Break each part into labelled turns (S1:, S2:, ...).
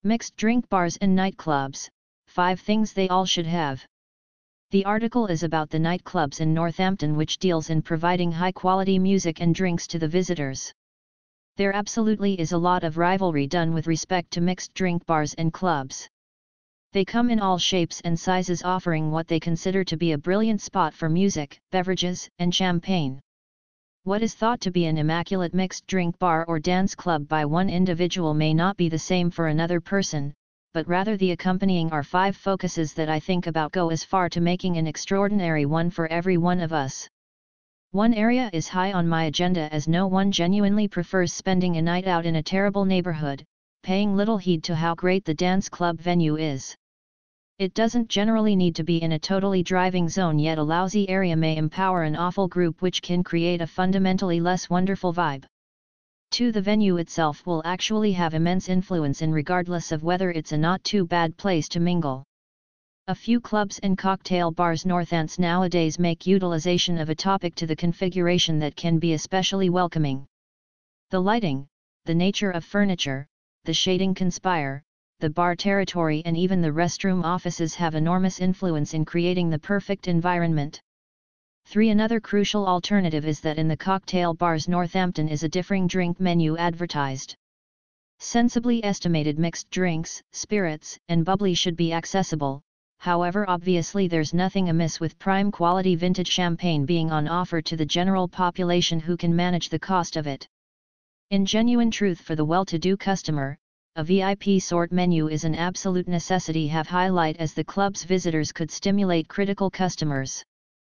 S1: Mixed drink bars and nightclubs, 5 things they all should have. The article is about the nightclubs in Northampton, which deals in providing high-quality music and drinks to the visitors. There absolutely is a lot of rivalry done with respect to mixed drink bars and clubs. They come in all shapes and sizes, offering what they consider to be a brilliant spot for music, beverages, and champagne. What is thought to be an immaculate mixed drink bar or dance club by one individual may not be the same for another person, but rather the accompanying are 5 focuses that I think about go as far to making an extraordinary one for every one of us. One area is high on my agenda, as no one genuinely prefers spending a night out in a terrible neighborhood, paying little heed to how great the dance club venue is. It doesn't generally need to be in a totally driving zone, yet a lousy area may empower an awful group, which can create a fundamentally less wonderful vibe. 2. The venue itself will actually have immense influence in, regardless of whether it's a not too bad place to mingle. A few clubs and cocktail bars Northants nowadays make utilization of a topic to the configuration that can be especially welcoming. The lighting, the nature of furniture, the shading conspire, the bar territory, and even the restroom offices have enormous influence in creating the perfect environment. 3. Another crucial alternative is that in the cocktail bars Northampton is a differing drink menu advertised. Sensibly estimated mixed drinks, spirits, and bubbly should be accessible. However, obviously there's nothing amiss with prime quality vintage champagne being on offer to the general population who can manage the cost of it. In genuine truth, for the well-to-do customer, a VIP sort menu is an absolute necessity, have highlight, as the club's visitors could stimulate critical customers.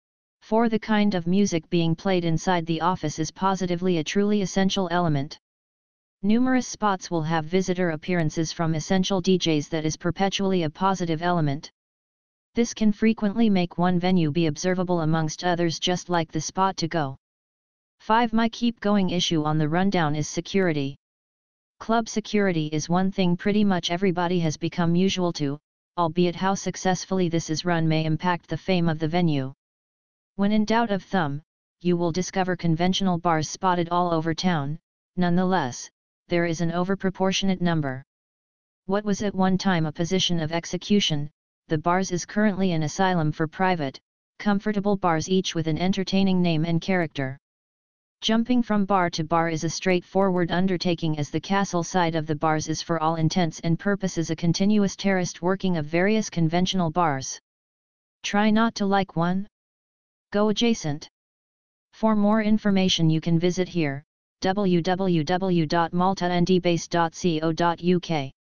S1: 4. The kind of music being played inside the office is positively a truly essential element. Numerous spots will have visitor appearances from essential DJs that is perpetually a positive element. This can frequently make one venue be observable amongst others, just like the spot to go. 5. My keep going issue on the rundown is security. Club security is one thing pretty much everybody has become usual to, albeit how successfully this is run may impact the fame of the venue. When in doubt of thumb, you will discover conventional bars spotted all over town. Nonetheless, there is an overproportionate number. What was at one time a position of execution, the bars is currently an asylum for private, comfortable bars, each with an entertaining name and character. Jumping from bar to bar is a straightforward undertaking, as the castle side of the bars is for all intents and purposes a continuous terraced working of various conventional bars. Try not to like one? Go adjacent. For more information you can visit here, www.maltandbase.co.uk.